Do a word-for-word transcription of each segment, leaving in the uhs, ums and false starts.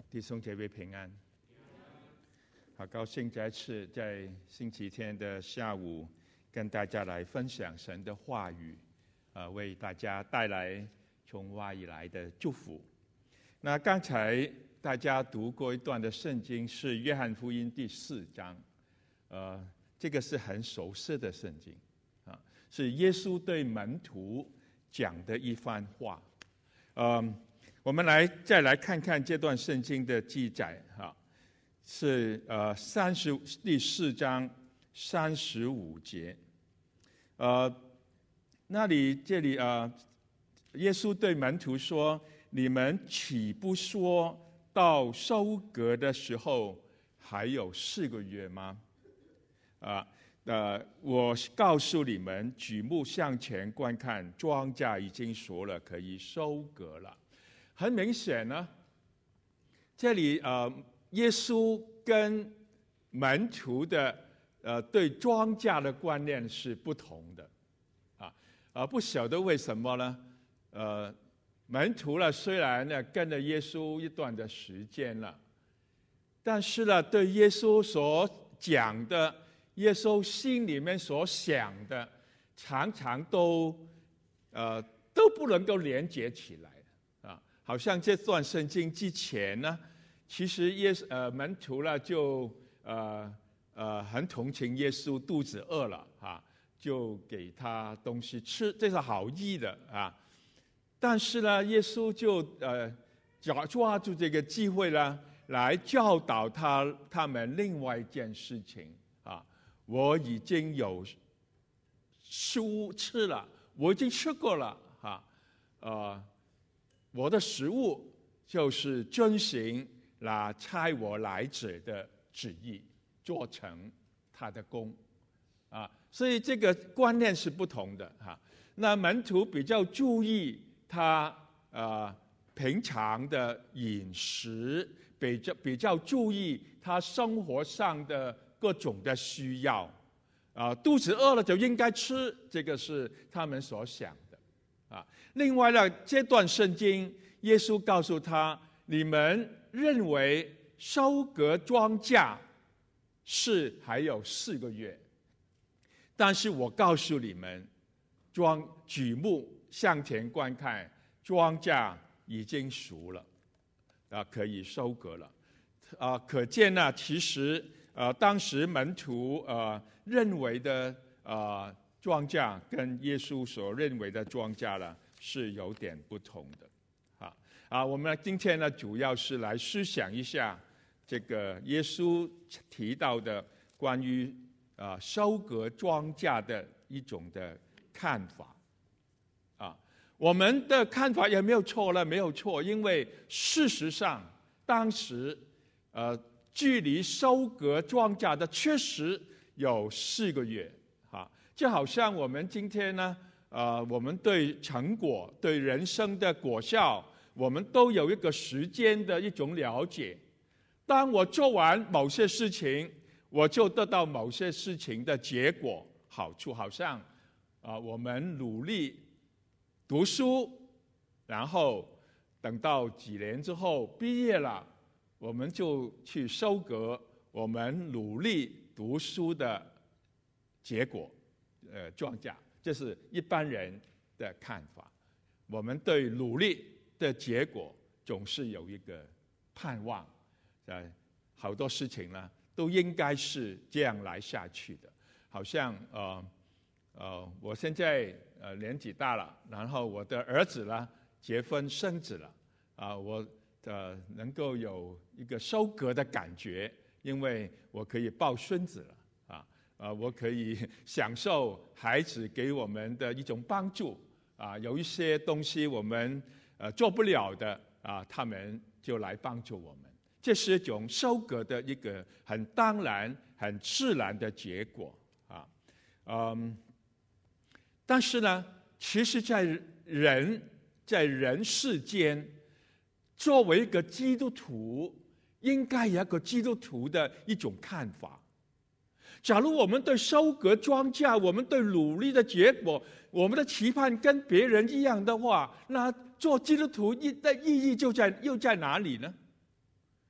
弟兄姐妹平安，好高兴再次在星期天的下午跟大家来分享神的话语，呃，为大家带来从外以来的祝福。那刚才大家读过一段的圣经是约翰福音第四章，呃，这个是很熟悉的圣经啊，是耶稣对门徒讲的一番话，嗯。我们来再来看看这段圣经的记载，哈，是呃三十第四章三十五节，呃，那里这里啊、呃，耶稣对门徒说：“你们岂不说到收割的时候还有四个月吗？啊呃，呃，我告诉你们，举目向前观看，庄稼已经熟了，可以收割了。”很明显呢，这里呃，耶稣跟门徒的呃对庄稼的观念是不同的，啊，呃，不晓得为什么呢？呃，门徒呢虽然呢跟着耶稣一段的时间了，但是呢，对耶稣所讲的，耶稣心里面所想的，常常都呃都不能够连接起来。好像这段圣经之前呢，其实耶稣呃门徒呢就呃呃很同情耶稣肚子饿了啊，就给他东西吃，这是好意的啊。但是呢，耶稣就呃抓抓住这个机会呢，来教导他他们另外一件事情啊，我已经有食物吃了，我已经吃过了啊，呃。我的食物就是遵行那差我来者的旨意，做成他的功啊，所以这个观念是不同的哈。那门徒比较注意他呃平常的饮食，比较比较注意他生活上的各种的需要啊，肚子饿了就应该吃，这个是他们所想的。啊，另外呢，这段圣经，耶稣告诉他：你们认为收割庄稼是还有四个月，但是我告诉你们，庄举目向前观看，庄稼已经熟了，啊，可以收割了。啊，可见呢，其实呃，当时门徒呃认为的啊。庄稼跟耶稣所认为的庄稼呢是有点不同的，啊啊，我们今天呢主要是来思想一下这个耶稣提到的关于啊收割庄稼的一种的看法，啊，我们的看法也没有错了，没有错，因为事实上当时呃距离收割庄稼的确实有四个月。就好像我们今天呢，呃，我们对成果、对人生的果效，我们都有一个时间的一种了解。当我做完某些事情，我就得到某些事情的结果好处。好像啊、呃，我们努力读书，然后等到几年之后毕业了，我们就去收割我们努力读书的结果。呃，庄稼，这是一般人的看法。我们对努力的结果总是有一个盼望，呃，好多事情呢都应该是这样来下去的。好像呃呃，我现在呃年纪大了，然后我的儿子呢结婚生子了，啊、呃，我呃能够有一个收割的感觉，因为我可以抱孙子了。啊，我可以享受孩子给我们的一种帮助啊，有一些东西我们呃做不了的啊，他们就来帮助我们，这是一种收割的一个很当然、很自然的结果啊。嗯，但是呢，其实在人在人世间，作为一个基督徒，应该有一个基督徒的一种看法。假如我们对收割庄稼，我们对努力的结果，我们的期盼跟别人一样的话，那做基督徒的意义就在又在哪里呢？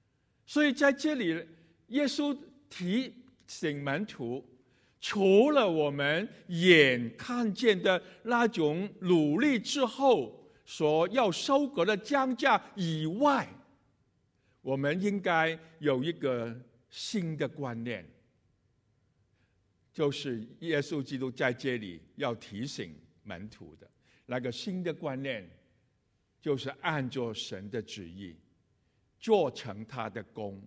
所以在这里，耶稣提醒门徒，除了我们眼看见的那种努力之后所要收割的庄稼以外，我们应该有一个新的观念，就是耶稣基督在这里要提醒门徒的那个新的观念，就是按照神的旨意做成他的工，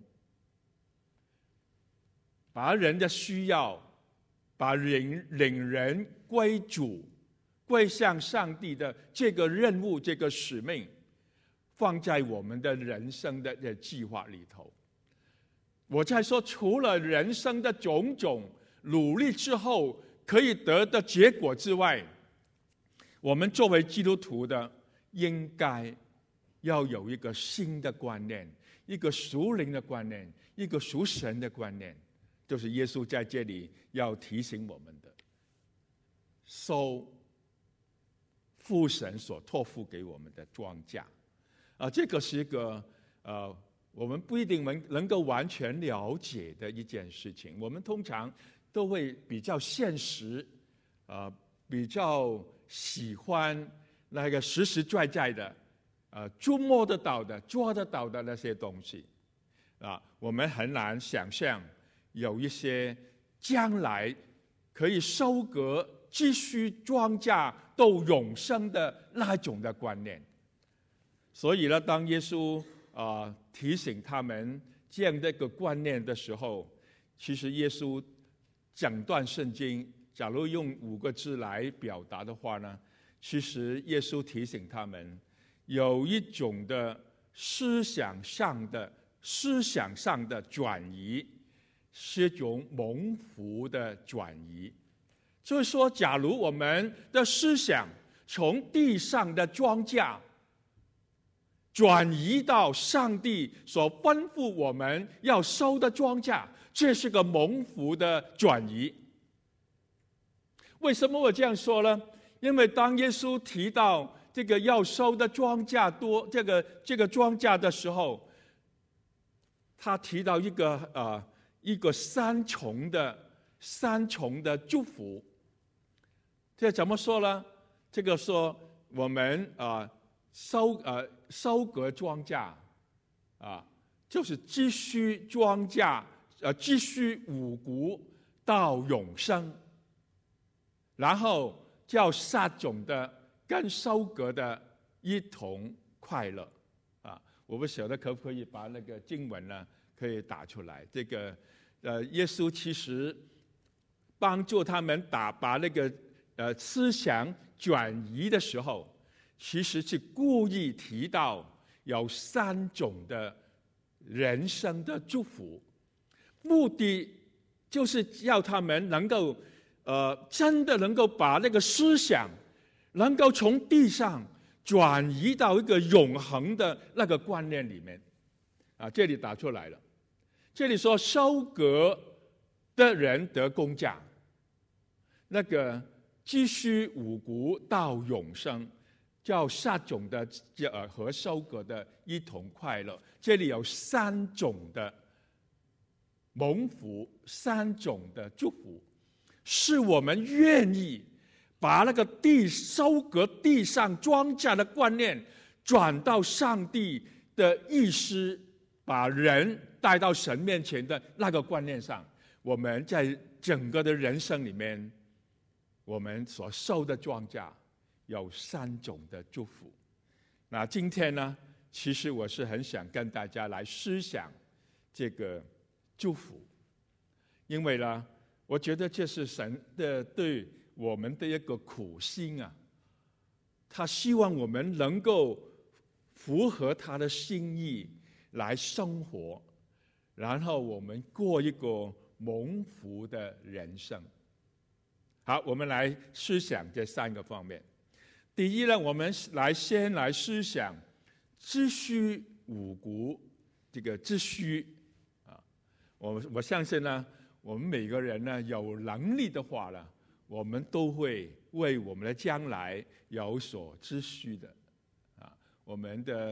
把人的需要，把人领人归主，归向上帝的这个任务，这个使命，放在我们的人生的的计划里头。我在说，除了人生的种种努力之后可以得的结果之外，我们作为基督徒的，应该要有一个新的观念，一个属灵的观念，一个属神的观念，就是耶稣在这里要提醒我们的，收父神所托付给我们的庄稼啊，这个是一个呃，我们不一定能能够完全了解的一件事情。我们通常都会比较现实，呃，比较喜欢那个实实在在的，呃，触摸得到的、做得到的那些东西啊，我们很难想象有一些将来可以收割、继续庄稼到永生的那种的观念。所以呢，当耶稣啊、呃、提醒他们这样的一个观念的时候，其实耶稣整段圣经，假如用五个字来表达的话呢，其实耶稣提醒他们有一种的思想上的思想上的转移，是一种蒙福的转移。就是说，假如我们的思想从地上的庄稼转移到上帝所吩咐我们要收的庄稼，这是个蒙福的转移。为什么我这样说呢？因为当耶稣提到这个要收的庄稼多，这个这个庄稼的时候，他提到一个呃一个三重的三重的祝福。这怎么说呢？这个说我们啊、呃、收呃收割庄稼啊，就是继续庄稼呃继续五谷到永生，然后叫撒种的跟收割的一同快乐啊！我不晓得可不可以把那个经文呢可以打出来。这个呃，耶稣其实帮助他们打把那个呃思想转移的时候，其实是故意提到有三种的人生的祝福，目的就是要他们能够呃真的能够把那个思想能够从地上转移到一个永恒的那个观念里面啊。这里打出来了，这里说收割的人得工价，那个继续五谷到永生，叫撒种的呃和收割的一同快乐。这里有三种的蒙福，三种的祝福，是我们愿意把那个地收割地上庄稼的观念转到上帝的意思，把人带到神面前的那个观念上。我们在整个的人生里面，我们所受的庄稼有三种的祝福。那今天呢，其实我是很想跟大家来思想这个祝福，因为呢，我觉得这是神的对我们的一个苦心啊，他希望我们能够符合他的心意来生活，然后我们过一个蒙福的人生。好，我们来思想这三个方面。第一呢，我们来先来思想秩序五谷这个秩序啊。我我相信呢，我们每个人呢有能力的话呢，我们都会为我们的将来有所秩序的啊。我们的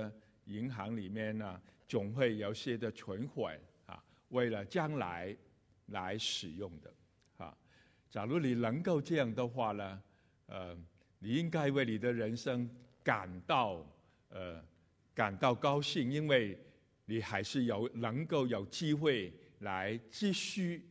银行里面呢，总会有些的存款啊，为了将来来使用的啊。假如你能够这样的话呢，呃，你应该为你的人生感到呃感到高兴，因为你还是有能够有机会来积蓄。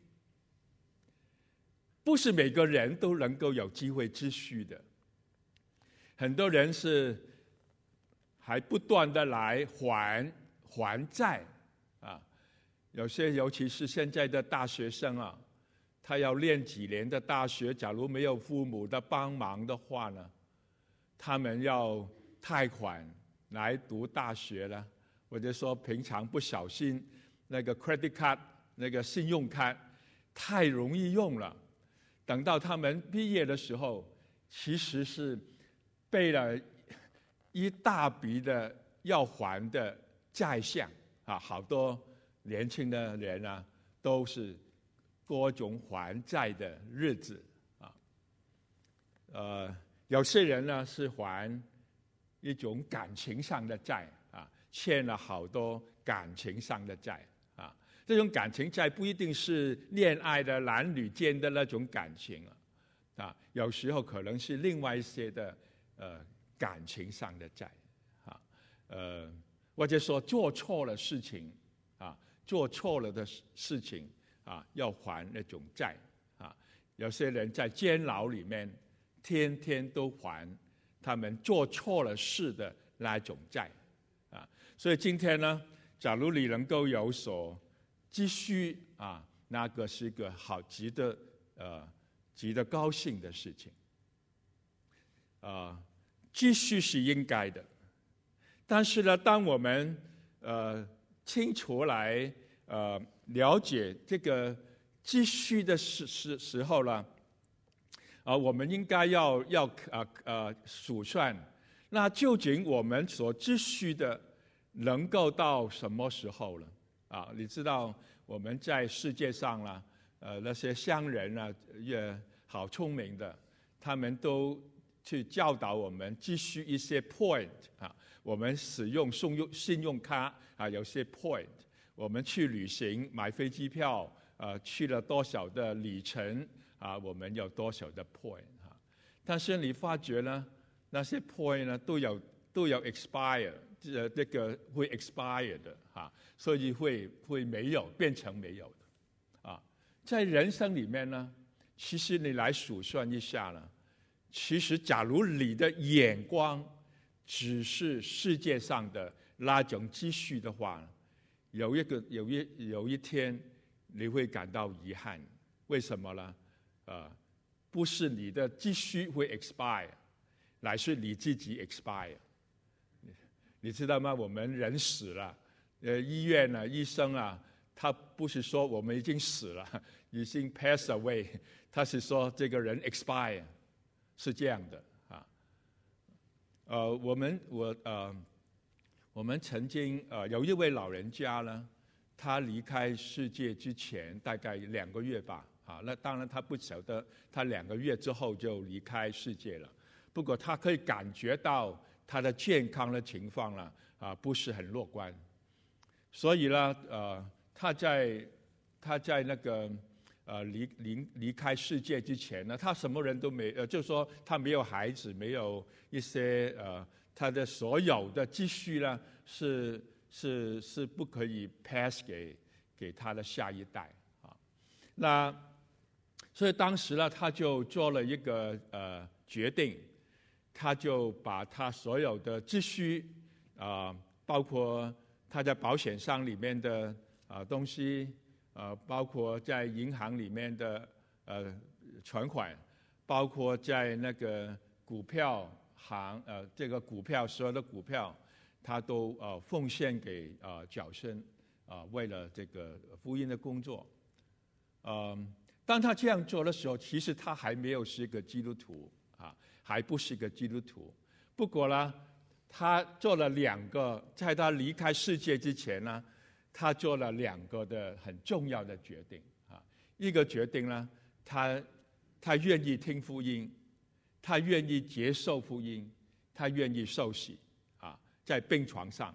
不是每个人都能够有机会积蓄的，很多人是还不断的来还还债啊。有些尤其是现在的大学生啊，他要念几年的大学，假如没有父母的帮忙的话呢，他们要贷款来读大学了，或者说平常不小心那个 credit card 那个信用卡太容易用了。等到他们毕业的时候，其实是背了一大笔的要还的债项啊，好多年轻的人啊，都是各种还债的日子啊。呃，有些人呢是还一种感情上的债啊，欠了好多感情上的债。这种感情债不一定是恋爱的男女间的那种感情啊，啊，有时候可能是另外一些的呃感情上的债啊，呃，或者说做错了事情啊，做错了的事情啊，要还那种债啊。有些人在监牢里面天天都还他们做错了事的那种债啊。所以今天呢，假如你能够有所积蓄啊，那个是一个好值得呃值得高兴的事情。啊、呃，积蓄是应该的，但是呢，当我们呃清楚来呃了解这个积蓄的时时时候呢，啊、呃，我们应该要要呃呃数算，那究竟我们所积蓄的能够到什么时候了？啊，你知道我们在世界上啦，呃，那些商人啊，也好聪明的，他们都去教导我们积蓄一些 point 啊，我们使用信用信用卡啊，有些 point， 我们去旅行买飞机票，呃，去了多少的里程啊，我们有多少的 point 啊，但是你发觉呢，那些 point 呢都有都有 expire。呃，这个会 expire 的哈，所以会会没有变成没有的，啊，在人生里面呢，其实你来数算一下呢，其实假如你的眼光只是世界上的那种积蓄的话，有一个有一有一天你会感到遗憾，为什么呢？呃，不是你的积蓄会 expire， 乃是你自己 expire。你知道吗？我们人死了，呃，医院呢，医生啊，他不是说我们已经死了，已经 pass away， 他是说这个人 expire， 是这样的啊。呃，我们我呃，我们曾经呃有一位老人家呢，他离开世界之前大概两个月吧，啊，那当然他不晓得他两个月之后就离开世界了，不过他可以感觉到他的健康的情况呢，啊，不是很乐观，所以呢，呃，他在他在那个呃离离离开世界之前呢，他什么人都没，呃，就是说他没有孩子，没有一些呃，他的所有的积蓄呢，是是是不可以 pass 给给他的下一代啊。那所以当时呢，他就做了一个呃决定。他就把他所有的积蓄啊、呃，包括他在保险箱里面的啊、呃、东西，呃，包括在银行里面的呃存款，包括在那个股票行呃这个股票所有的股票，他都呃奉献给呃角生啊、呃，为了这个福音的工作。嗯、呃，当他这样做的时候，其实他还没有是一个基督徒。还不是个基督徒，不过呢，他做了两个，在他离开世界之前呢，他做了两个的很重要的决定啊。一个决定呢，他他愿意听福音，他愿意接受福音，他愿意受洗啊，在病床上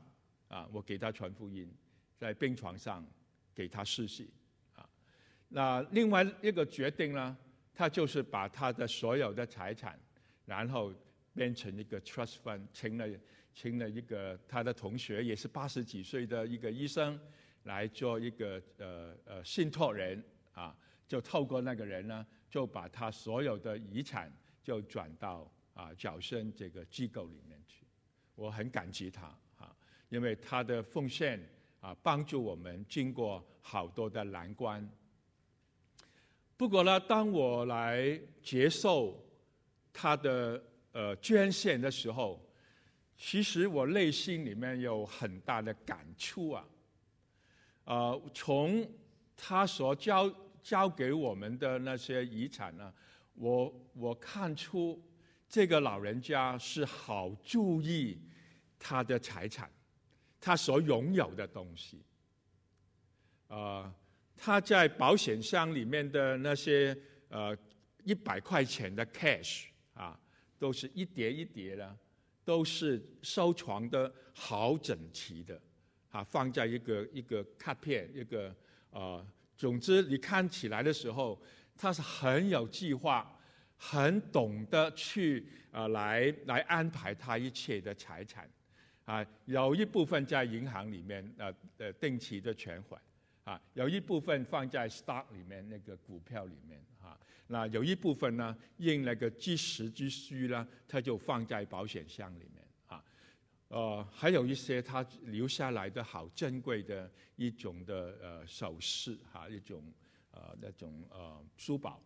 啊，我给他传福音，在病床上给他施洗啊。那另外一个决定呢，他就是把他的所有的财产，然后变成一个 trust fund， 请了请了一个他的同学，也是八十几岁的一个医生，来做一个呃呃信托人啊，就透过那个人呢，就把他所有的遗产就转到啊角生这个机构里面去。我很感激他啊，因为他的奉献啊，帮助我们经过好多的难关。不过呢，当我来接受他的呃捐献的时候，其实我内心里面有很大的感触啊。呃，从他所交交给我们的那些遗产呢，我我看出这个老人家是好注意他的财产，他所拥有的东西。呃，他在保险箱里面的那些呃一百块钱的 cash 啊，都是一叠一叠的，都是收藏的好整齐的，啊，放在一个一个卡片，一个呃，总之你看起来的时候，他是很有计划，很懂得去呃来来安排他一切的财产，啊，有一部分在银行里面呃呃定期的存款，啊，有一部分放在 stock 里面那个股票里面，啊，那有一部分呢，因那个即时之需呢，他就放在保险箱里面，啊，呃，还有一些他留下来的好珍贵的一种的呃首饰，哈、啊，一种呃那种呃珠宝。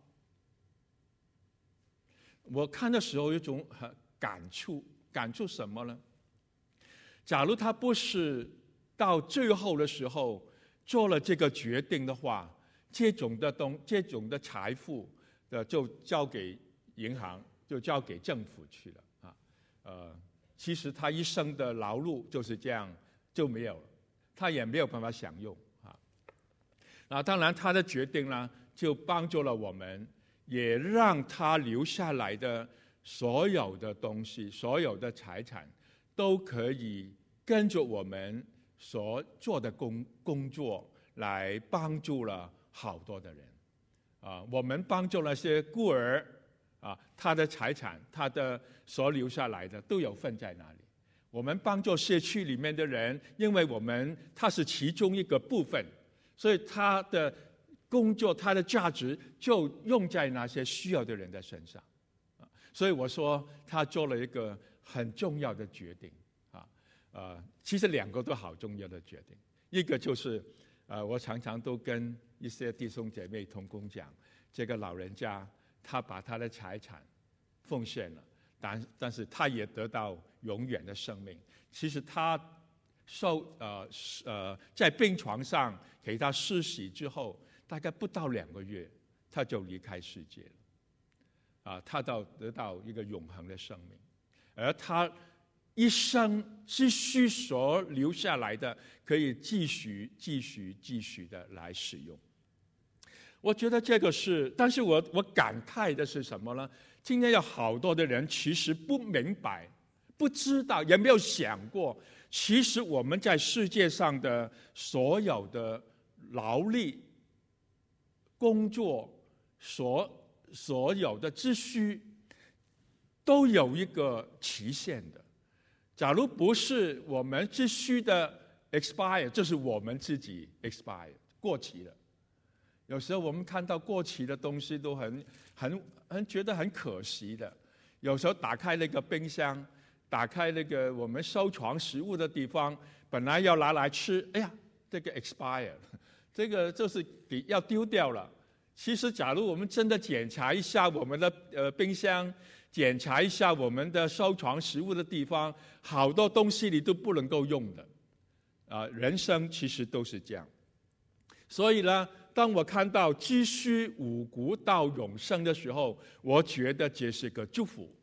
我看的时候有一种很感触，感触什么呢？假如他不是到最后的时候做了这个决定的话，这种的东，这种的财富的就交给银行，就交给政府去了啊。呃，其实他一生的劳碌就是这样就没有了，他也没有办法享用啊。那当然，他的决定呢，就帮助了我们，也让他留下来的所有的东西，所有的财产，都可以跟着我们所做的工工作来帮助了好多的人。啊，我们帮助那些孤儿啊，他的财产，他的所留下来的都有份在那里。我们帮助社区里面的人，因为我们他是其中一个部分，所以他的工作，他的价值就用在那些需要的人的身上。啊，所以我说他做了一个很重要的决定啊。呃，其实两个都好重要的决定，一个就是呃，我常常都跟一些弟兄姐妹同工讲，这个老人家他把他的财产奉献了，但但是他也得到永远的生命。其实他受呃呃在病床上给他施洗之后，大概不到两个月，他就离开世界了。啊，他到得到一个永恒的生命，而他一生之需所留下来的，可以继续、继续、继续的来使用。我觉得这个是，但是我我感慨的是什么呢？今天有好多的人其实不明白、不知道，也没有想过，其实我们在世界上的所有的劳力、工作，所所有的秩序，都有一个期限的。假如不是我们秩序的 expire， 就是我们自己 expire 过期了。有时候我们看到过期的东西都很很很觉得很可惜的。有时候打开那个冰箱，打开那个我们收藏食物的地方，本来要拿来吃，哎呀，这个 expire， 这个就是给要丢掉了。其实，假如我们真的检查一下我们的呃冰箱，检查一下我们的收藏食物的地方，好多东西你都不能够用的。啊，人生其实都是这样。所以呢，当我看到积蓄五谷到永生的时候，我觉得这是个祝福。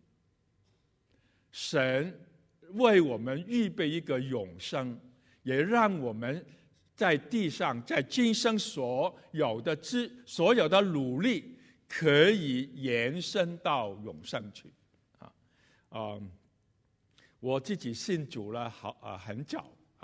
神为我们预备一个永生，也让我们在地上，在今生所有的之所有的努力，可以延伸到永生去。啊，嗯，我自己信主了好啊很早啊，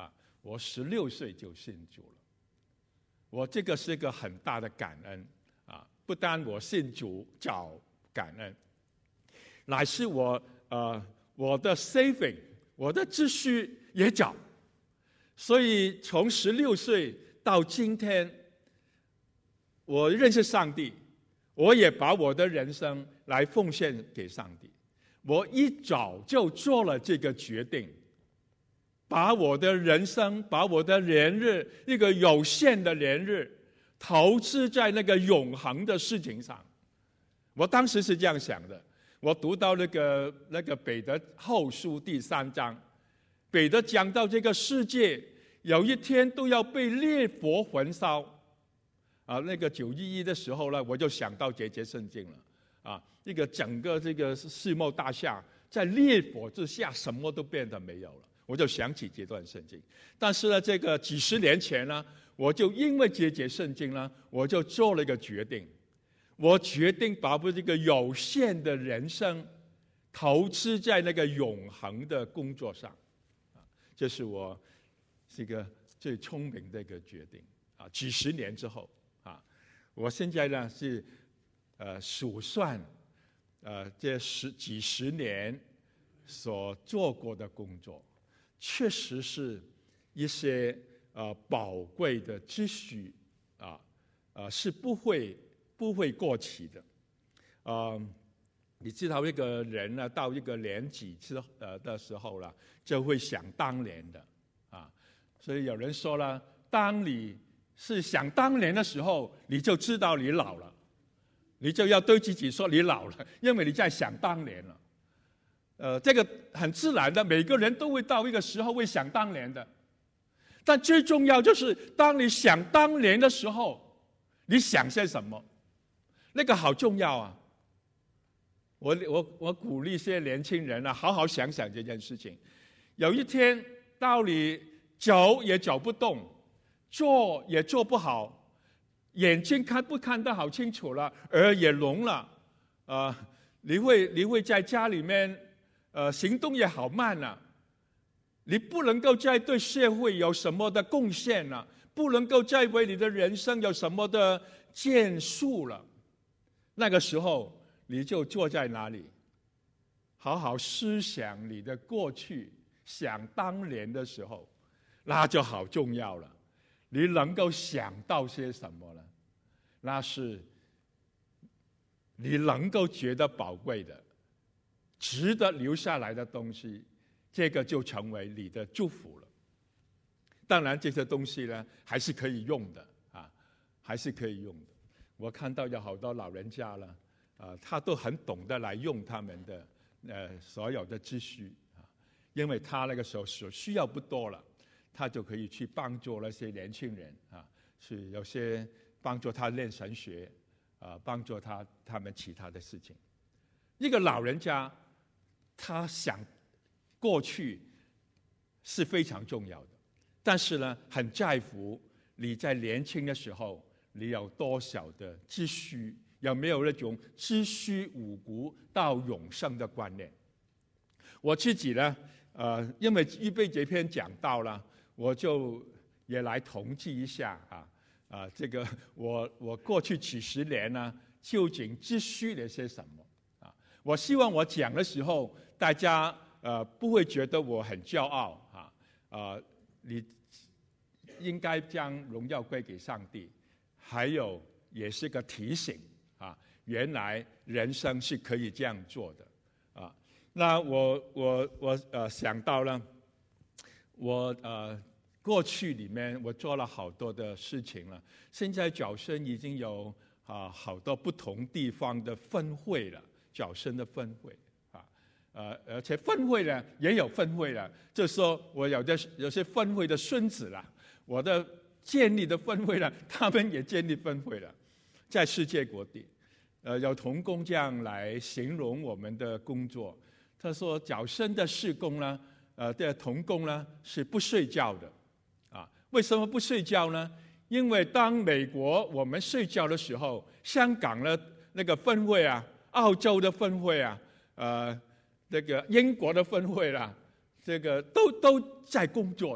我十六岁就信主了。我这个是一个很大的感恩啊！不单我信主早感恩，乃是我呃我的 saving 我的积蓄也早，所以从十六岁到今天，我认识上帝，我也把我的人生来奉献给上帝。我一早就做了这个决定，把我的人生，把我的年日，一个有限的年日，投资在那个永恒的事情上。我当时是这样想的。我读到那个那个彼得后书第三章，彼得讲到这个世界有一天都要被烈火焚烧啊。那个九一一的时候呢，我就想到这节圣经了啊。这个整个这个世贸大厦在烈火之下，什么都变得没有了。我就想起这段圣经。但是呢，这个几十年前呢，我就因为这节圣经呢，我就做了一个决定。我决定把我这个有限的人生投资在那个永恒的工作上，啊，这是我这个最聪明的一个决定啊！几十年之后啊，我现在呢是呃数算呃这十几十年所做过的工作，确实是一些呃宝贵的积蓄啊，呃是不会。不会过期的，呃，你知道一个人呢，到一个年纪之呃的时候了，就会想当年的啊。所以有人说了，当你是想当年的时候，你就知道你老了，你就要对自己说你老了，因为你在想当年了。呃，这个很自然的，每个人都会到一个时候会想当年的。但最重要就是，当你想当年的时候，你想些什么？那个好重要啊！我我我鼓励一些年轻人啊，好好想想这件事情。有一天，到你走也走不动，做也做不好，眼睛看不看得好清楚了，耳也聋了，呃，你会你会在家里面，呃，行动也好慢了，你不能够再对社会有什么的贡献了，不能够再为你的人生有什么的建树了。那个时候，你就坐在那里，好好思想你的过去，想当年的时候，那就好重要了。你能够想到些什么呢？那是你能够觉得宝贵的、值得留下来的东西，这个就成为你的祝福了。当然，这些东西呢，还是可以用的啊，还是可以用的。我看到有好多老人家了，啊，他都很懂得来用他们的呃所有的积蓄啊，因为他那个时候所需要不多了，他就可以去帮助那些年轻人啊，是有些帮助他练神学啊，帮助他他们其他的事情。一个老人家，他想过去是非常重要的，但是呢，很在乎你在年轻的时候。你有多少的积蓄？有没有那种积蓄五谷到永生的观念？我自己呢，呃，因为预备这篇讲道了，我就也来统计一下啊啊，这个我我过去几十年呢，究竟积蓄了些什么啊？我希望我讲的时候，大家呃不会觉得我很骄傲啊啊，你应该将荣耀归给上帝。还有也是个提醒啊，原来人生是可以这样做的啊。那我我我呃想到了，我呃过去里面我做了好多的事情了。现在角声已经有啊好多不同地方的分会了，角声的分会啊，呃而且分会呢也有分会了，就是说我有的有些分会的孙子了，我的。建立的分会了，他们也建立分会了，在世界各地，呃，有同工这样来形容我们的工作。他说，角声的事工呢，呃，的同工呢是不睡觉的，啊，为什么不睡觉呢？因为当美国我们睡觉的时候，香港的那个分会啊，澳洲的分会啊，呃，这个英国的分会啦，这个都都在工作的。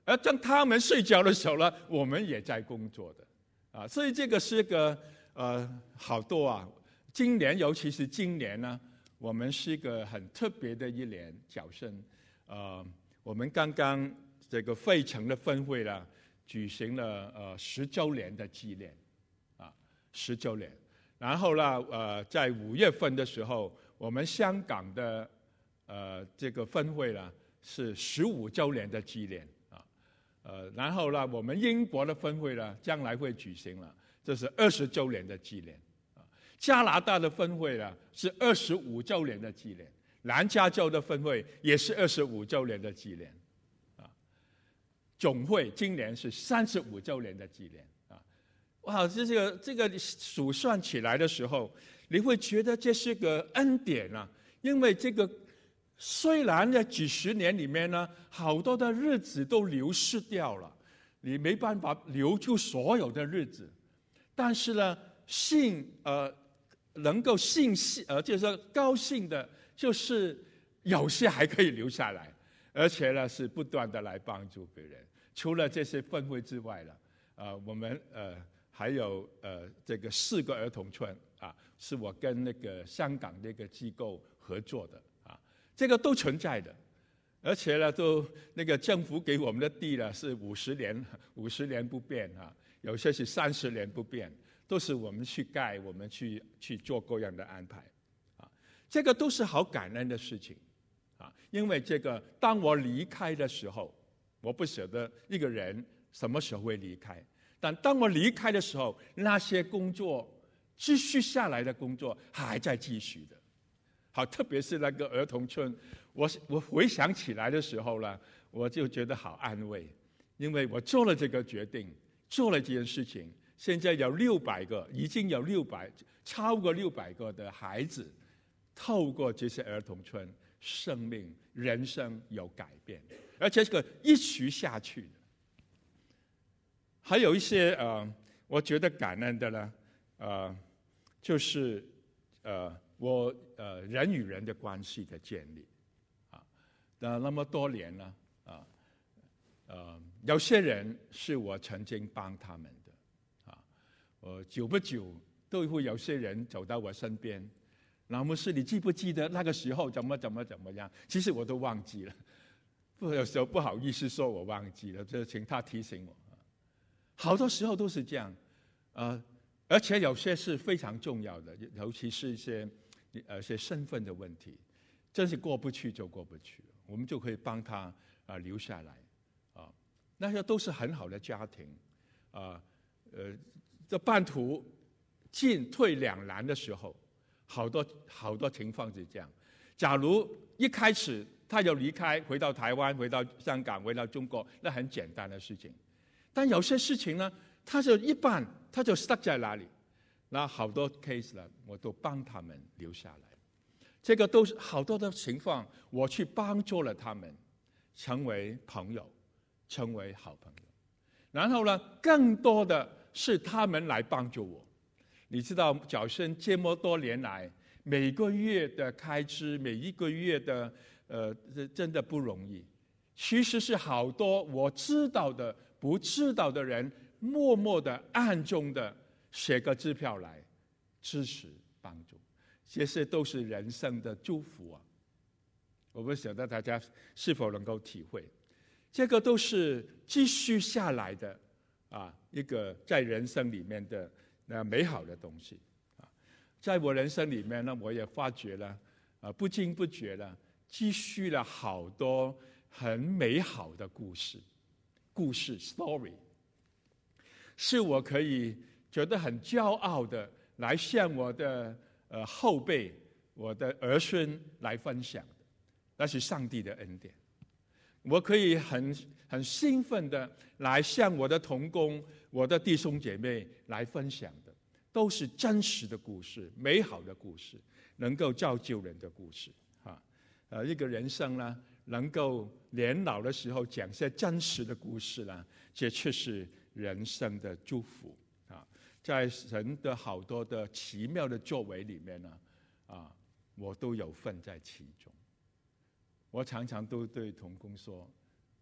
而当他们睡觉的时候呢，我们也在工作的啊。所以这个是个呃好多啊。今年尤其是今年呢，我们是一个很特别的一年，角声呃，我们刚刚这个费城的分会呢，举行了呃十周年的纪念啊，十周年。然后呢，呃，在五月份的时候，我们香港的呃这个分会呢是十五周年的纪念啊，呃，然后呢，我们英国的分会呢将来会举行了，这是二十周年的纪念啊。加拿大的分会呢是二十五周年的纪念，南加州的分会也是二十五周年的纪念啊。总会今年是三十五周年的纪念。哇，这个这个数算起来的时候，你会觉得这是个恩典啊！因为这个虽然在几十年里面呢，好多的日子都流失掉了，你没办法留住所有的日子，但是呢，幸呃能够幸呃就是说高兴的，就是有些还可以留下来，而且呢是不断的来帮助别人。除了这些分会之外了，呃，我们呃。还有呃，这个四个儿童村啊，是我跟那个香港那个机构合作的啊，这个都存在的，而且呢，都那个政府给我们的地呢是五十年，五十年不变啊，有些是三十年不变，都是我们去盖，我们去去做各样的安排啊，这个都是好感恩的事情啊，因为这个当我离开的时候，我不晓得一个人什么时候会离开。但当我离开的时候，那些工作继续下来的工作还在继续的。好，特别是那个儿童村，我我回想起来的时候呢，我就觉得好安慰，因为我做了这个决定，做了这件事情，现在有六百个，已经有六百超过六百个的孩子，透过这些儿童村，生命人生有改变，而且这个一直下去的。还有一些呃，我觉得感恩的呢，呃，就是呃，我呃人与人的关系的建立，啊，那那么多年了，啊，呃，有些人是我曾经帮他们的，啊，我久不久都会有些人走到我身边，那么是你记不记得那个时候怎么怎么怎么样？其实我都忘记了，不有时候不好意思说我忘记了，就请他提醒我。好多时候都是这样，呃，而且有些是非常重要的，尤其是一些呃一些身份的问题，真是过不去就过不去了，我们就可以帮他啊、呃、留下来，啊，那些都是很好的家庭，啊，呃，这半途进退两难的时候，好多好多情况是这样。假如一开始他就离开，回到台湾，回到香港，回到中国，那很简单的事情。但有些事情呢，他就一半，他就 stuck 在哪里？那好多 case 呢，我都帮他们留下来。这个都是好多的情况，我去帮助了他们，成为朋友，成为好朋友。然后呢，更多的是他们来帮助我。你知道，角声这么多年来，每个月的开支，每一个月的呃，真的不容易。其实是好多我知道的。不知道的人，默默的、暗中的写个支票来支持、帮助，这些都是人生的祝福啊！我不晓得大家是否能够体会，这个都是继续下来的啊，一个在人生里面的那美好的东西啊。在我人生里面呢，我也发觉了啊，不经不觉的积蓄了好多很美好的故事。故事 story 是我可以觉得很骄傲的来向我的呃后辈、我的儿孙来分享的，那是上帝的恩典。我可以很很兴奋的来向我的同工、我的弟兄姐妹来分享的，都是真实的故事、美好的故事，能够造就人的故事啊。呃，一个人生呢，能够年老的时候讲些真实的故事呢，这却是人生的祝福啊！在神的好多的奇妙的作为里面呢，啊，我都有份在其中。我常常都对同工说，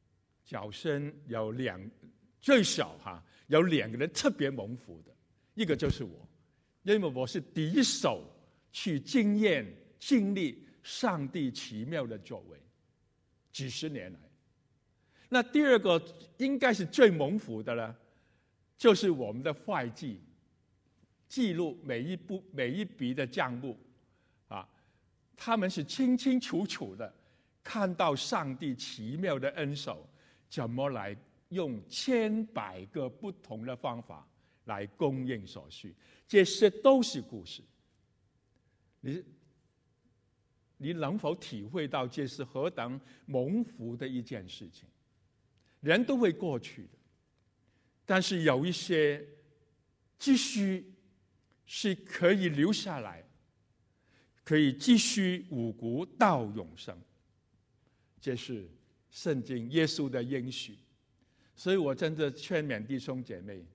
角声有两，最少哈有两个人特别蒙福的，一个就是我，因为我是第一手去经验经历上帝奇妙的作为，几十年来。那第二个应该是最蒙福的了，就是我们的会计记录每一步每一笔的账目啊，他们是清清楚楚的看到上帝奇妙的恩手怎么来用千百个不同的方法来供应所需，这些都是故事。你你能否体会到这是何等蒙福的一件事情？人都会过去的，但是有一些继续是可以留下来，可以继续五谷到永生，这是圣经耶稣的应许。所以我真的劝勉弟兄姐妹，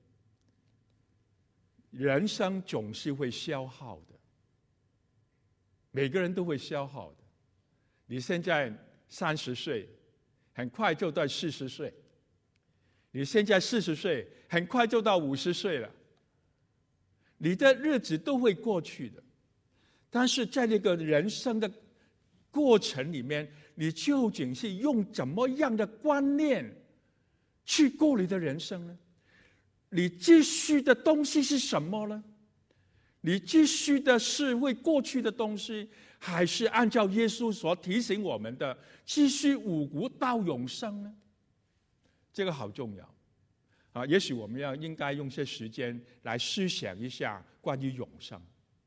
人生总是会消耗的，每个人都会消耗的。你现在三十岁，很快就到四十岁；你现在四十岁，很快就到五十岁了。你的日子都会过去的，但是在这个人生的过程里面，你究竟是用怎么样的观念去过你的人生呢？你继续的东西是什么呢？你继续的是会过去的东西，还是按照耶稣所提醒我们的继续五谷到永生呢？这个好重要啊！也许我们要应该用些时间来思想一下关于永生。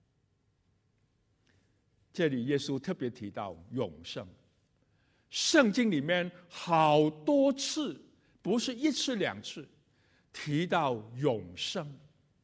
这里耶稣特别提到永生，圣经里面好多次，不是一次两次提到永生，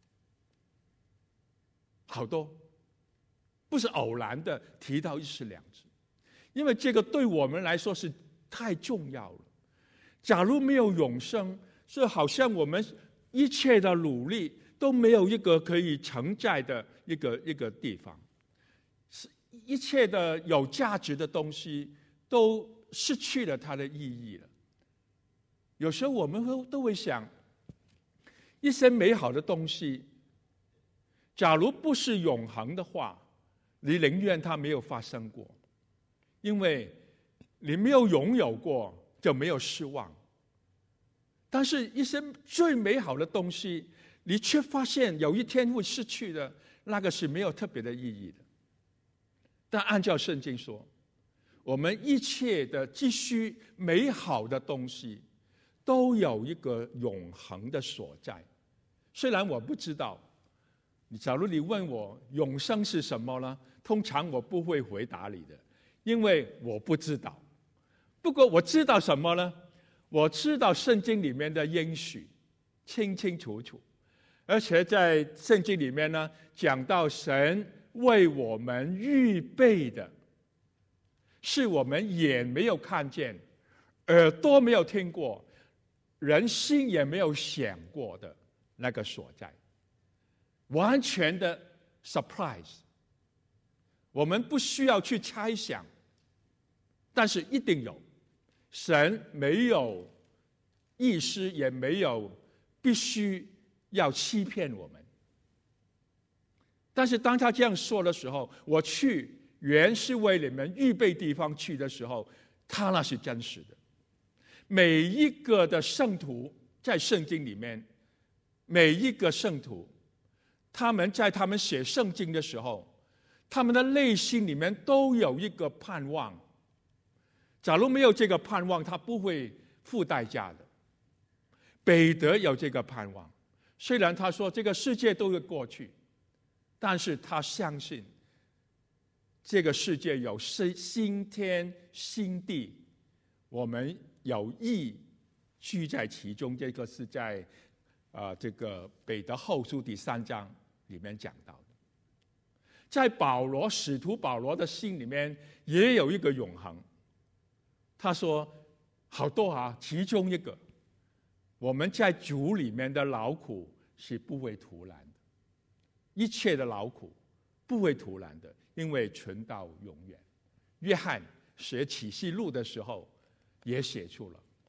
好多，不是偶然的提到一次两次，因为这个对我们来说是太重要了。假如没有永生，是好像我们一切的努力都没有一个可以承载的一个一个地方，是一切的有价值的东西都失去了它的意义了。有时候我们会都会想，一些美好的东西，假如不是永恒的话，你宁愿它没有发生过，因为你没有拥有过，就没有失望。但是一些最美好的东西，你却发现有一天会失去的，那个是没有特别的意义的。但按照圣经说，我们一切的继续美好的东西都有一个永恒的所在。虽然我不知道，假如你问我永生是什么呢？通常我不会回答你的，因为我不知道。不过我知道什么呢？我知道圣经里面的应许清清楚楚，而且在圣经里面呢，讲到神为我们预备的，是我们眼没有看见，耳朵没有听过，人心也没有想过的那个所在，完全的 surprise。我们不需要去猜想，但是一定有。神没有意思，也没有必须要欺骗我们。但是当他这样说的时候，我去原是为你们预备地方去的时候，他那是真实的。每一个的圣徒在圣经里面，每一个圣徒，他们在他们写圣经的时候，他们的内心里面都有一个盼望。假如没有这个盼望，他不会付代价的。彼得有这个盼望，虽然他说这个世界都会过去，但是他相信这个世界有新天新地，我们有义居在其中。这个是在啊、呃、这个彼得后书第三章里面讲到的。在保罗使徒保罗的心里面也有一个永恒。他说好多啊，其中一个，我们在主里面的劳苦是不会徒然的，一切的劳苦不会徒然的，因为存到永远。约翰写启示录的时候也写出了，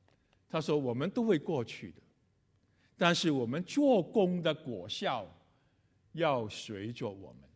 他说我们都会过去的，但是我们做工的果效要随着我们。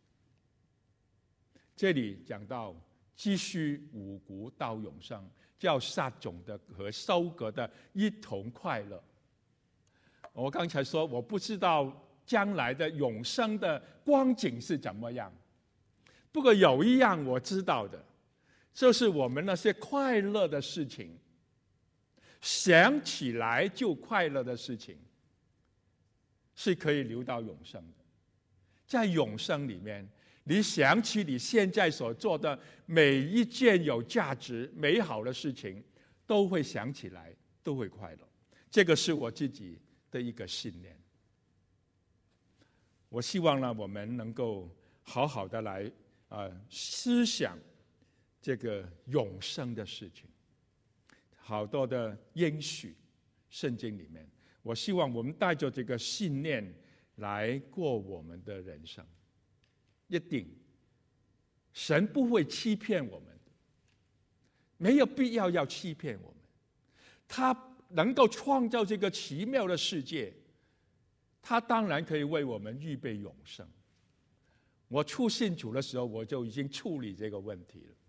这里讲到继续五谷到永生，叫撒种的和收割的一同快乐。我刚才说我不知道将来的永生的光景是怎么样，不过有一样我知道的，就是我们那些快乐的事情，想起来就快乐的事情，是可以留到永生的。在永生里面，你想起你现在所做的每一件有价值美好的事情，都会想起来，都会快乐。这个是我自己的一个信念。我希望呢，我们能够好好的来呃思想这个永生的事情，好多的应许，圣经里面，我希望我们带着这个信念来过我们的人生。一定，神不会欺骗我们的，没有必要要欺骗我们。他能够创造这个奇妙的世界，他当然可以为我们预备永生。我初信主的时候，我就已经处理这个问题了。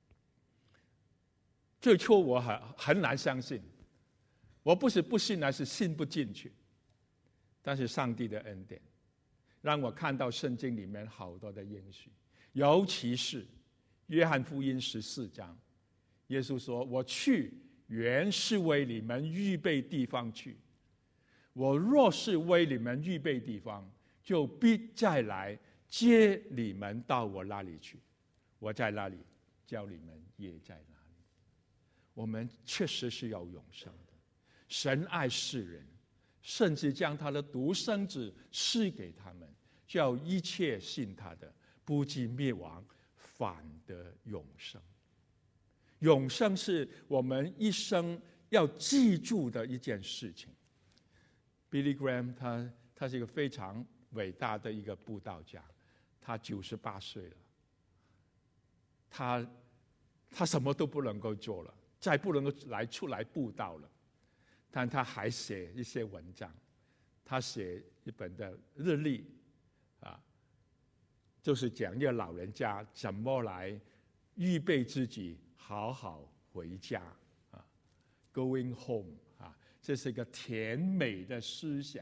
最初我很很难相信，我不是不信，而是信不进去。但是上帝的恩典让我看到圣经里面好多的应许，尤其是约翰福音十四章，耶稣说：“我去原是为你们预备地方去，我若是为你们预备地方，就必再来接你们到我那里去。我在那里，叫你们也在那里。”我们确实是要永生的。神爱世人，甚至将他的独生子赐给他们，叫一切信他的不至灭亡，反得永生。永生是我们一生要记住的一件事情。Billy Graham 他他是一个非常伟大的一个布道家，他九十八岁了，他他什么都不能够做了，再不能够来出来布道了，但他还写一些文章，他写一本的日历啊，就是讲一个老人家怎么来预备自己好好回家啊 ，Going home 啊，这是一个甜美的思想，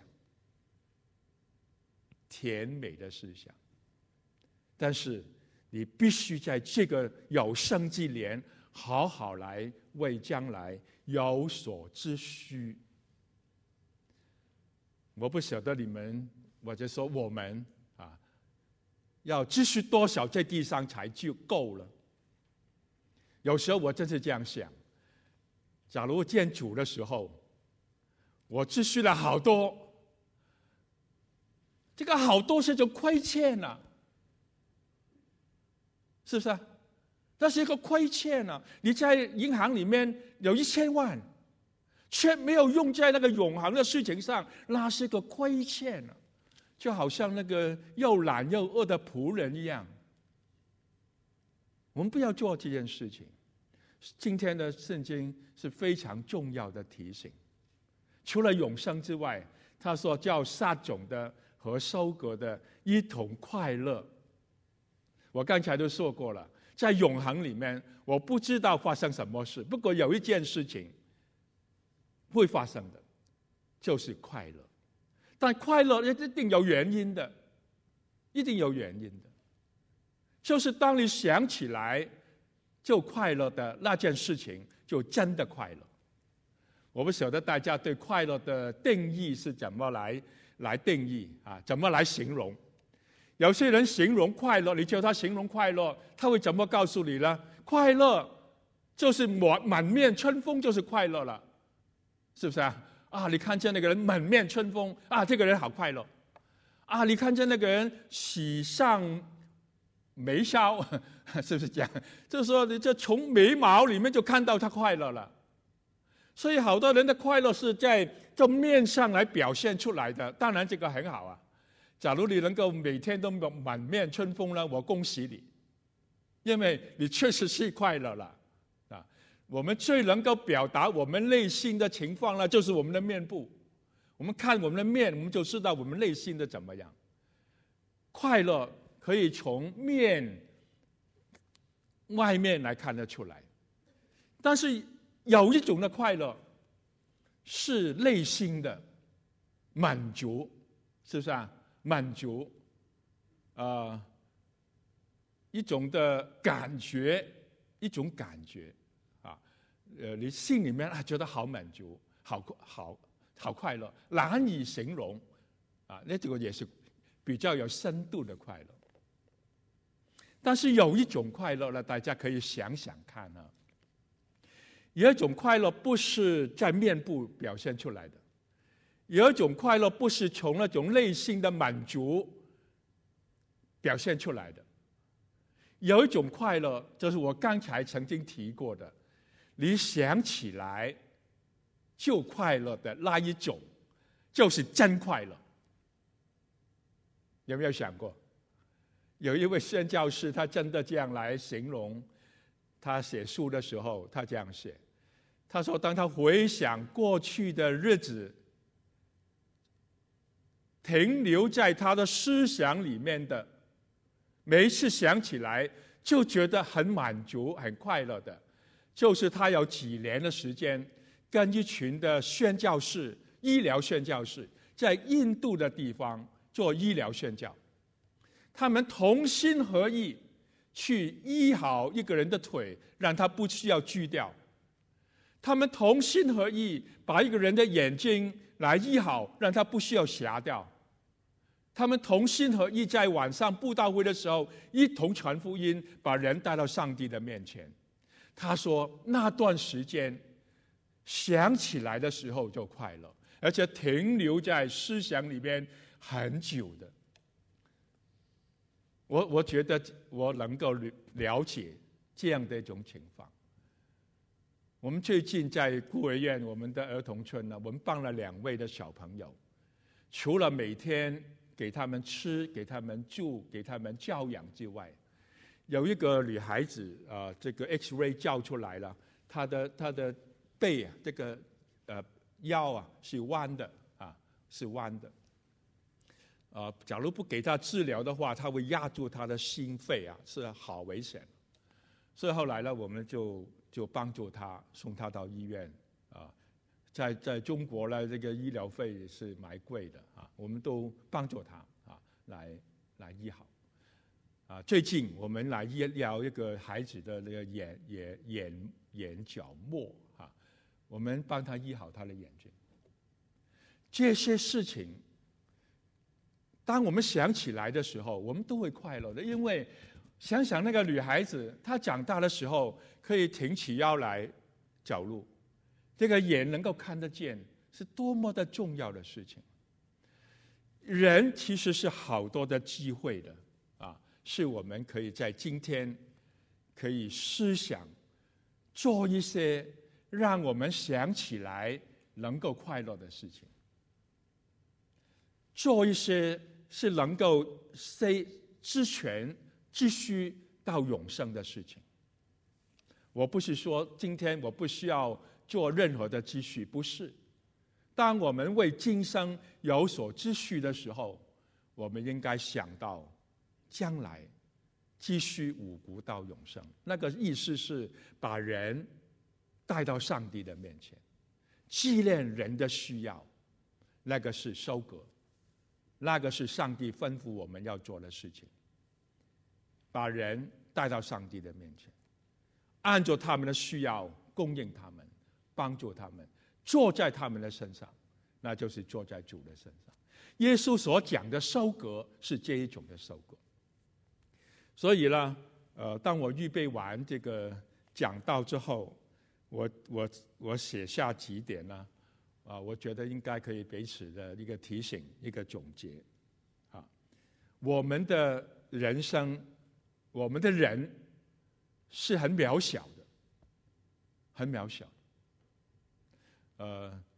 甜美的思想。但是你必须在这个有生之年，好好来为将来有所知需。我不晓得你们，或者说我们啊，要积蓄多少在地上才就够了？有时候我真是这样想，假如见主的时候，我积蓄了好多，这个好多是种亏欠啊，是不是啊？那是一个亏欠啊！你在银行里面有一千万，却没有用在那个永恒的事情上，那是个亏欠啊！就好像那个又懒又饿的仆人一样。我们不要做这件事情。今天的圣经是非常重要的提醒。除了永生之外，他说叫撒种的和收割的一同快乐。我刚才都说过了，在永恒里面，我不知道发生什么事，不过有一件事情会发生的，就是快乐。但快乐一定有原因的，一定有原因的，就是当你想起来就快乐的那件事情，就真的快乐。我不晓得大家对快乐的定义是怎么来来定义啊？怎么来形容？有些人形容快乐，你叫他形容快乐，他会怎么告诉你呢？快乐就是满满面春风，就是快乐了，是不是啊？啊，你看见那个人满面春风啊，这个人好快乐啊！你看见那个人喜上眉梢，是不是这样？就是说，你就从眉毛里面就看到他快乐了。所以，好多人的快乐是在这面上来表现出来的。当然，这个很好啊。假如你能够每天都满面春风呢，我恭喜你，因为你确实是快乐了啊。 我们最能够表达我们内心的情况呢，就是我们的面部。我们看我们的面，我们就知道我们内心的怎么样。快乐可以从面外面来看得出来，但是有一种的快乐是内心的满足，是不是啊？满足，呃，一种的感觉，一种感觉啊，呃，你心里面啊觉得好满足，好好好快乐，难以形容啊，那这个也是比较有深度的快乐。但是有一种快乐呢，大家可以想想看啊，有一种快乐不是在面部表现出来的，有一种快乐不是从那种内心的满足表现出来的，有一种快乐就是我刚才曾经提过的，你想起来就快乐的那一种，就是真快乐。有没有想过？有一位宣教士，他真的这样来形容他写书的时候，他这样写，他说当他回想过去的日子，停留在他的思想里面的，每一次想起来就觉得很满足很快乐的，就是他有几年的时间跟一群的宣教士，医疗宣教士，在印度的地方做医疗宣教，他们同心合意去医好一个人的腿，让他不需要锯掉。他们同心合意把一个人的眼睛来医好，让他不需要瞎掉。他们同心合意在晚上布道会的时候一同传福音，把人带到上帝的面前。他说那段时间想起来的时候就快乐，而且停留在思想里面很久的。我我觉得我能够了解这样的一种情况。我们最近在孤儿院，我们的儿童村呢，我们帮了两位的小朋友，除了每天给他们吃、给他们住、给他们教养之外，有一个女孩子啊、呃，这个 X-ray 照出来了，她的她的背啊，这个呃腰啊是弯的啊，是弯的。呃，假如不给他治疗的话，他会压住他的心肺啊，是好危险。所以后来呢，我们就就帮助他，送他到医院啊。在在中国呢，这个医疗费是蛮贵的啊，我们都帮助他啊，来来医好。啊，最近我们来医疗一个孩子的那个眼眼眼眼角膜啊，我们帮他医好他的眼睛。这些事情，当我们想起来的时候，我们都会快乐的，因为想想那个女孩子，她长大的时候可以挺起腰来走路，这个眼能够看得见，是多么的重要的事情。人其实是好多的机会的啊，是我们可以在今天可以思想做一些让我们想起来能够快乐的事情，做一些是能够支权继续到永生的事情。我不是说今天我不需要做任何的积蓄，不是。当我们为今生有所积蓄的时候，我们应该想到将来继续五谷到永生。那个意思是把人带到上帝的面前，纪念人的需要，那个是收割，那个是上帝吩咐我们要做的事情。把人带到上帝的面前，按照他们的需要供应他们，帮助他们，坐在他们的身上，那就是坐在主的身上。耶稣所讲的收割是这一种的收割。所以呢，呃，当我预备完这个讲道之后，我我我写下几点呢，啊，我觉得应该可以彼此的一个提醒，一个总结。啊，我们的人生，我们的人是很渺小的，很渺小。呃，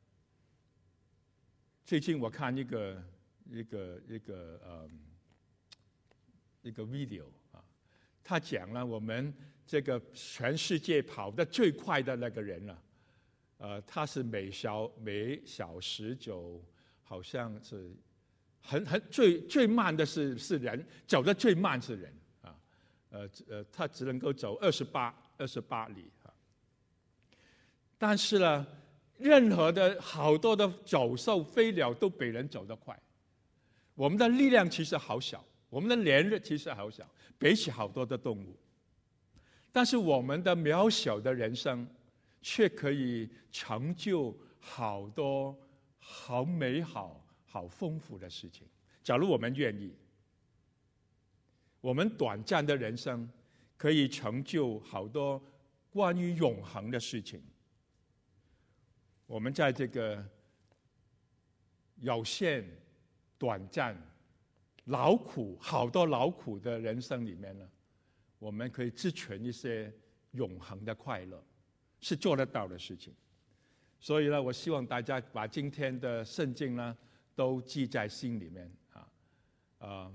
最近我看一个一个一个呃一个 video 啊，他讲了我们这个全世界跑得最快的那个人了、啊。呃，他是每小每小时就好像是很很最最慢的是是人，走得最慢是人啊。呃呃，他只能够走二十八二十八里啊。但是呢，任何的好多的走兽飞鸟都比人走得快。我们的力量其实好小，我们的年日其实好小，比起好多的动物。但是我们的渺小的人生，却可以成就好多好美好、好丰富的事情。假如我们愿意，我们短暂的人生可以成就好多关于永恒的事情。我们在这个有限、短暂、劳苦、好多劳苦的人生里面呢，我们可以支存一些永恒的快乐，是做得到的事情。所以呢，我希望大家把今天的圣经呢都记在心里面啊。呃，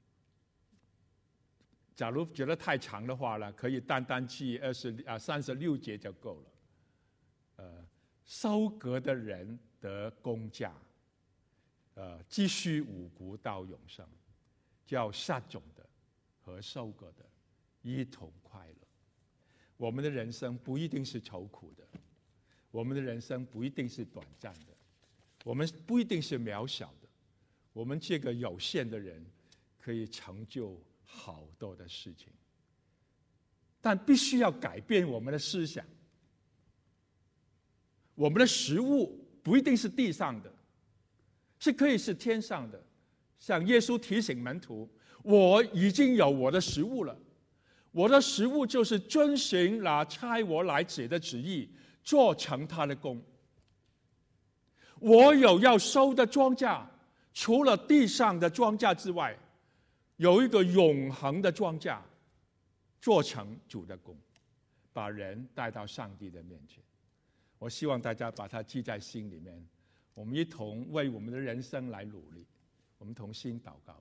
假如觉得太长的话呢，可以单单记二十啊三十六节就够了。呃。收割的人得工价，呃，积蓄五谷到永生，叫撒种的和收割的一同快乐。我们的人生不一定是愁苦的，我们的人生不一定是短暂的，我们不一定是渺小的，我们这个有限的人可以成就好多的事情，但必须要改变我们的思想。我们的食物不一定是地上的，是可以是天上的。像耶稣提醒门徒，我已经有我的食物了，我的食物就是遵行那差我来者的旨意，做成他的工。我有要收的庄稼，除了地上的庄稼之外，有一个永恒的庄稼，做成主的工，把人带到上帝的面前。我希望大家把它记在心里面，我们一同为我们的人生来努力。我们同心祷告吧。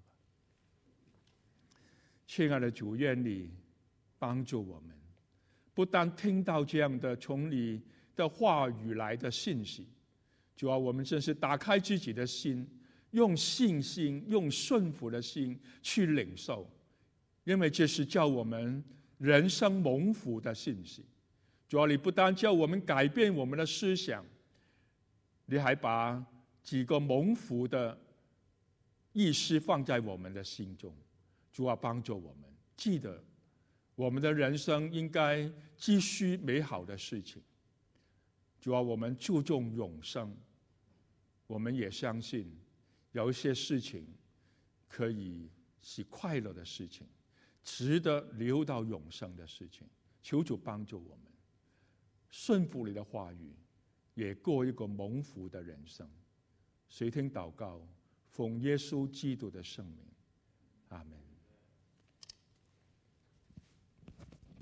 亲爱的主，愿你帮助我们，不但听到这样的从你的话语来的信息，主啊，我们真是打开自己的心，用信心、用顺服的心去领受，因为这是叫我们人生蒙福的信息。主啊，你不但叫我们改变我们的思想，你还把几个蒙福的意思放在我们的心中。主啊，帮助我们记得，我们的人生应该积蓄美好的事情。主啊，我们注重永生，我们也相信有一些事情可以是快乐的事情，值得留到永生的事情。求主帮助我们顺服你的话语，也过一个蒙福的人生。垂听祷告，奉耶稣基督的圣名。